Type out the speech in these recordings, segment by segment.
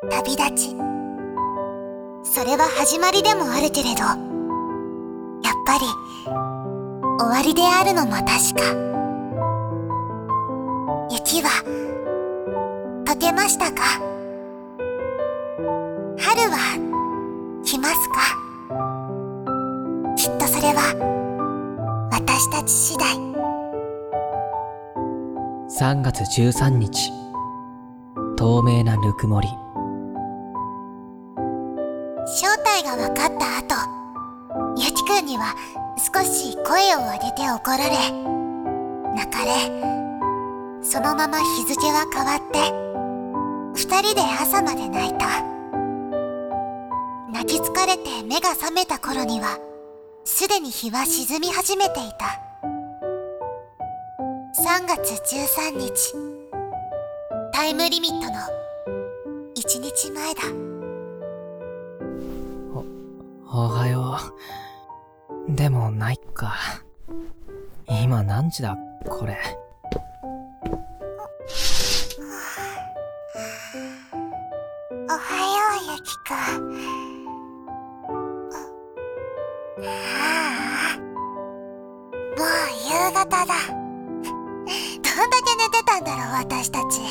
旅立ち。それは始まりでもあるけれど、やっぱり終わりであるのも確か。雪は溶けましたか？春は来ますか？きっとそれは私たち次第。 3月13日、透明なぬくもり。 正体が分かった後、ゆきくんには少し声を上げて怒られ、泣かれ、そのまま日付は変わって、二人で朝まで泣いた。泣き疲れて目が覚めた頃には、すでに日は沈み始めていた。3月13日、タイムリミットの1日前だ。 おはよう。でもないか。今何時だこれ。 おはよう、ゆきくん。ああ、もう夕方だ。どんだけ寝てたんだろう、私たち。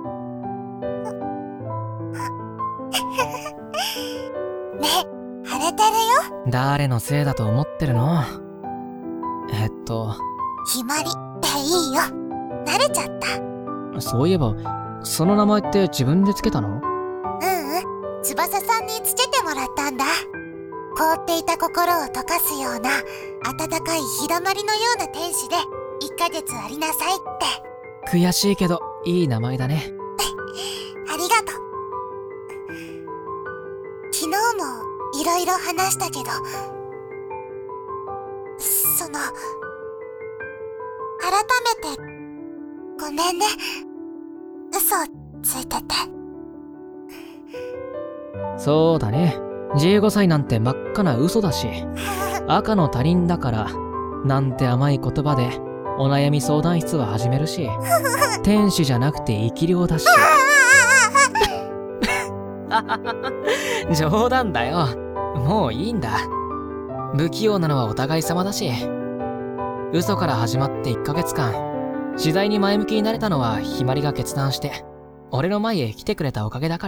ね、晴れてるよ。 誰のせいだと思ってるの？ ひまりっていいよ。慣れちゃった。 そういえば、その名前って自分でつけたの？ 翼さんにつけてもらったんだ。凍っていた心を溶かすような温かい日だまりのような天使で1ヶ月ありなさいって。 悔しいけど、いい名前だね。 ありがとう。昨日もいろいろ話したけど、改めてごめんね。嘘をついてて。 そうだね。15歳なんて真っ赤な嘘だし、赤の他人だからなんて甘い言葉でお悩み相談室は始めるし、天使じゃなくて生き量だし。冗談だよ。もういいんだ。不器用なのはお互い様だし、嘘から始まって1ヶ月間、次第に前向きになれたのはひまりが決断して俺の前へ来てくれたおかげだから。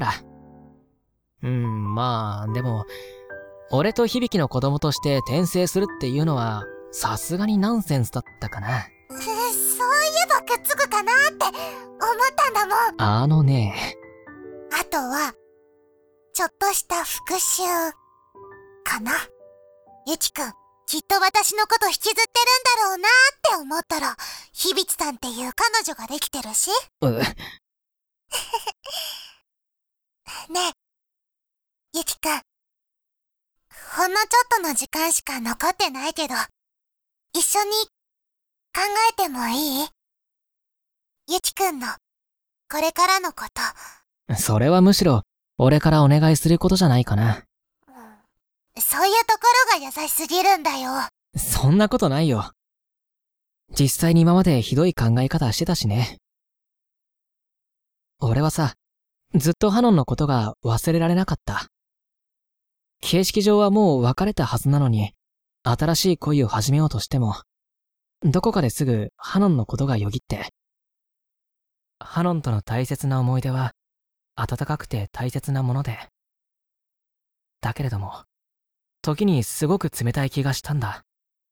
まあでも俺と響の子供として転生するっていうのはさすがにナンセンスだったかな。 そういえばくっつくかなって思ったんだもん。 あとはちょっとした復讐かな。ゆきくん、きっと私のこと引きずってるんだろうなって思ったら、響さんっていう彼女ができてるし。ねえ、ゆきくん、ほんのちょっとの時間しか残ってないけど、一緒に考えてもいい？ゆきくんのこれからのこと。 それはむしろ俺からお願いすることじゃないかな。 そういうところが優しすぎるんだよ。 そんなことないよ。実際に今までひどい考え方してたしね。俺はさ、ずっとハノンのことが忘れられなかった。形式上はもう別れたはずなのに、新しい恋を始めようとしても、どこかですぐハノンのことがよぎって。ハノンとの大切な思い出は、温かくて大切なもので。だけれども、時にすごく冷たい気がしたんだ。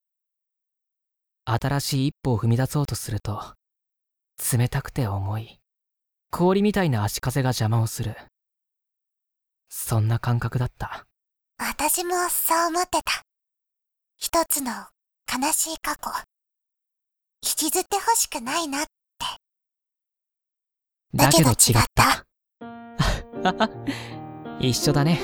新しい一歩を踏み出そうとすると、冷たくて重い、氷みたいな足かせが邪魔をする。そんな感覚だった。 私もそう思ってた。一つの悲しい過去、引きずってほしくないなって。 だけど違った。一緒だね。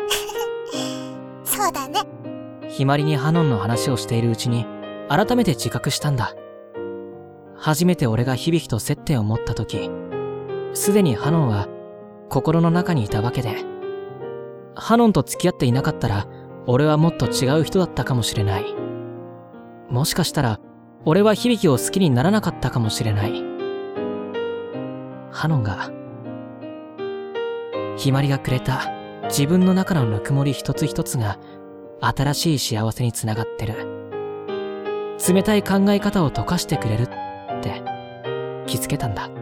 そうだね。 ひまりにハノンの話をしているうちに改めて自覚したんだ。初めて俺が響と接点を持った時、すでにハノンは心の中にいたわけで、ハノンと付き合っていなかったら俺はもっと違う人だったかもしれない。もしかしたら俺は響を好きにならなかったかもしれない。ハノンがひまりがくれた自分の中のぬくもり一つ一つが新しい幸せにつながってる。冷たい考え方を溶かしてくれるって気づけたんだ。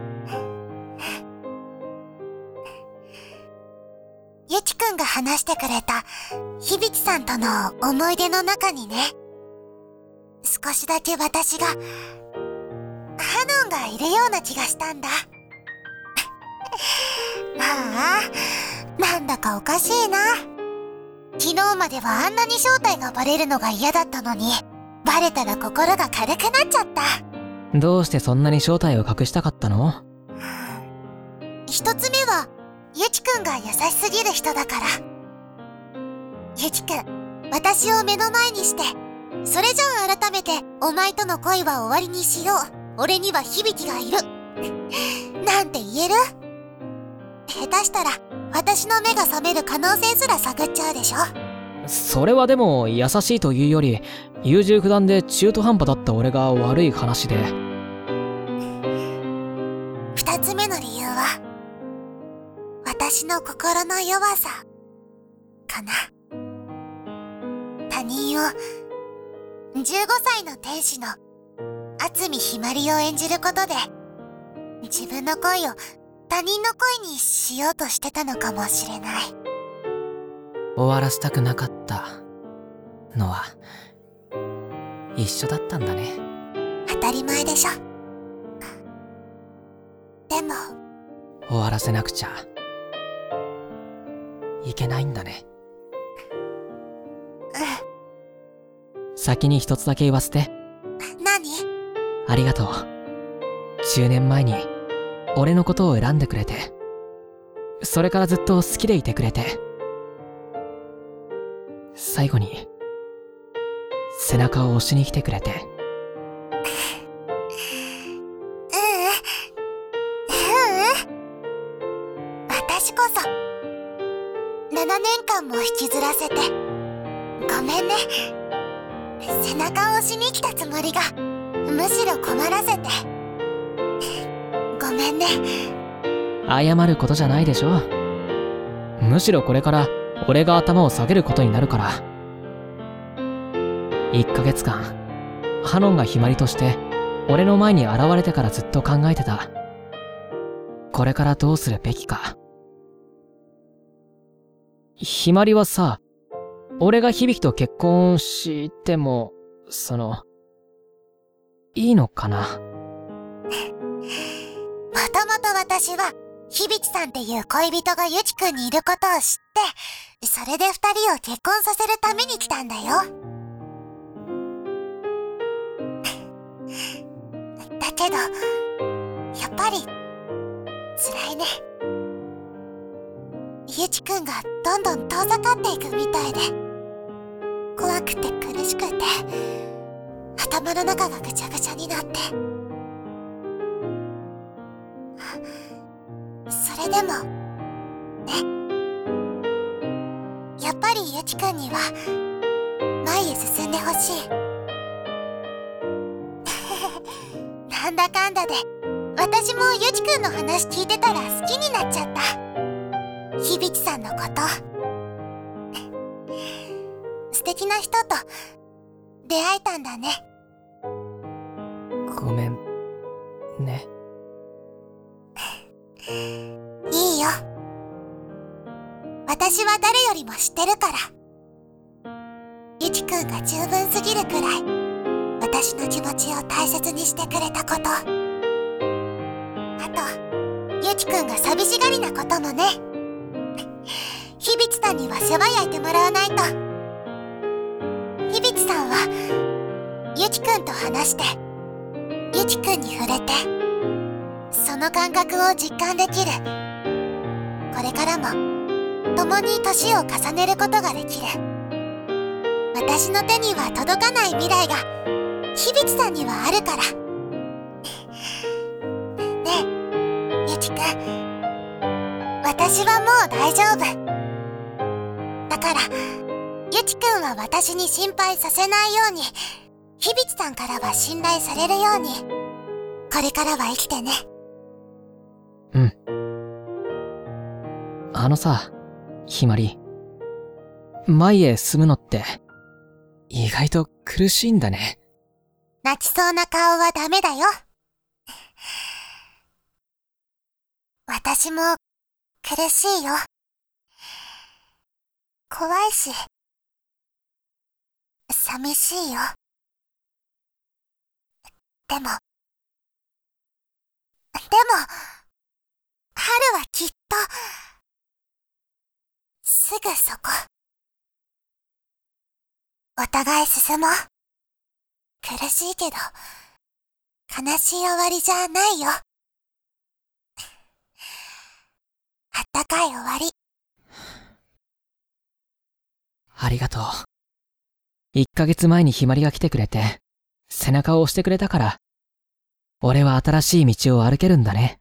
ゆちくんが話してくれたひびちさんとの思い出の中にね、少しだけ私がハノンがいるような気がしたんだ。ああ、なんだかおかしいな。昨日まではあんなに正体がバレるのが嫌だったのに、バレたら心が軽くなっちゃった。 どうしてそんなに正体を隠したかったの？ 一つ目はゆちくんが優しすぎる人だから。ゆちくん、私を目の前にして、それじゃあ改めてお前との恋は終わりにしよう、俺には響がいるなんて言える？下手したら私の目が覚める可能性すら探っちゃうでしょ。 それはでも優しいというより優柔不断で中途半端だった俺が悪い話で。 二つ目の理由は私の心の弱さかな。他人を15歳の天使の渥美ひまりを演じることで自分の恋を他人の恋にしようとしてたのかもしれない。 終わらせたくなかったのは一緒だったんだね。 当たり前でしょ。でも終わらせなくちゃいけないんだね。先に一つだけ言わせて。 何？ ありがとう。10年前に俺のことを選んでくれて、それからずっと好きでいてくれて、最後に背中を押しに来てくれて。 私こそ7年間も引きずらせてごめんね。背中を押しに来たつもりがむしろ困らせてごめんね。 謝ることじゃないでしょ。むしろこれから俺が頭を下げることになるから。1ヶ月間ハノンがひまりとして俺の前に現れてからずっと考えてた。これからどうするべきか。ひまりはさ、俺が響と結婚してもいいのかな。 もともと私はひびちさんっていう恋人がゆちくんにいることを知って、それで2人を結婚させるために来たんだよ。だけどやっぱり辛いね。ゆちくんがどんどん遠ざかっていくみたいで、怖くて苦しくて頭の中がぐちゃぐちゃになって、それでもね、やっぱりゆちくんには前へ進んでほしい。なんだかんだで私もゆちくんの話聞いてたら好きになっちゃった、ひびちさんのこと。素敵な人と出会えたんだね。 ごめんね。 いいよ。私は誰よりも知ってるから。ゆきくんが十分すぎるくらい私の気持ちを大切にしてくれたこと、あとゆきくんが寂しがりなこともね。ひびちさんには世話焼いてもらわないと。ひびちさんはゆきくんと話してゆきくんに触れて、その感覚を実感できる。これからも共に年を重ねることができる。私の手には届かない未来がひびちさんにはあるから。ねえゆきくん、私はもう大丈夫だから、ゆきくんは私に心配させないように、ひびちさんからは信頼されるように、これからは生きてね。 うん。 あのさ、ひまり。前へ進むのって、意外と苦しいんだね。 泣きそうな顔はダメだよ。私も苦しいよ。怖いし、寂しいよ。でも、春はきっと、すぐそこ。お互い進もう。苦しいけど、悲しい終わりじゃないよ。あったかい終わり。 ありがとう。1ヶ月前にひまりが来てくれて、背中を押してくれたから、俺は新しい道を歩けるんだね。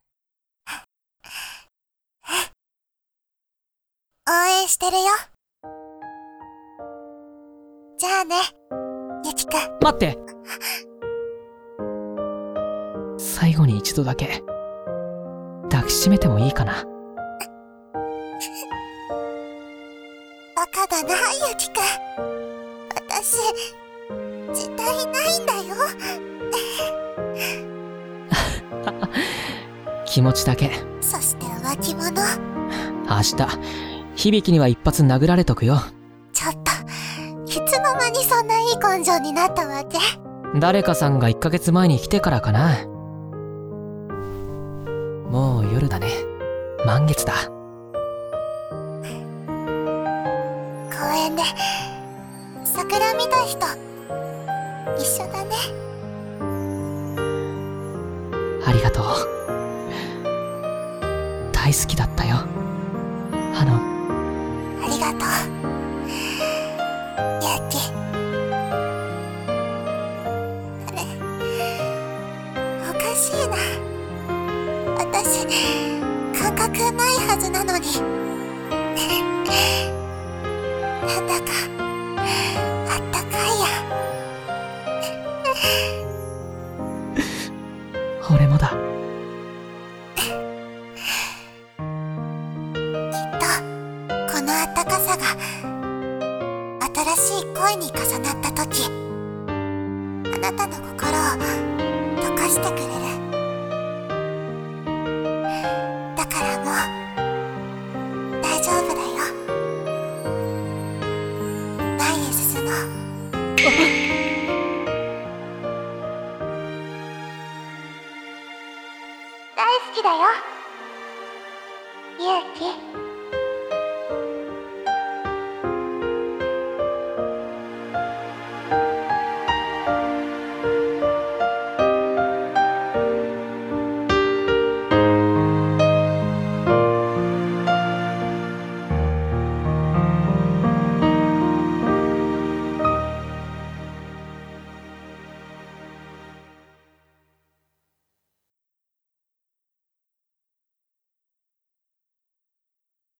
応援してるよ。じゃあね、ゆきくん。 待って！最後に一度だけ、抱きしめてもいいかな。 バカだな、ゆきくん。私、絶対ないんだよ。 気持ちだけ。 そして浮気者。 明日、響には一発殴られとくよ。 ちょっと、いつの間にそんないい根性になったわけ？ 誰かさんが1ヶ月前に来てからかな。もう夜だね。満月だ。 公園で桜見た人一緒だね。 ありがとう。大好きだったよ。 ありがとう、ゆき。あれ、おかしいな。私、感覚ないはずなのに。なんだか、あったかいや。 俺もだ。 きっと、このあったかさが、新しい恋に重なった時、あなたの心を溶かしてくれる。だからもう、大丈夫だよ。前へ進もう。大好きだよ、ゆうき。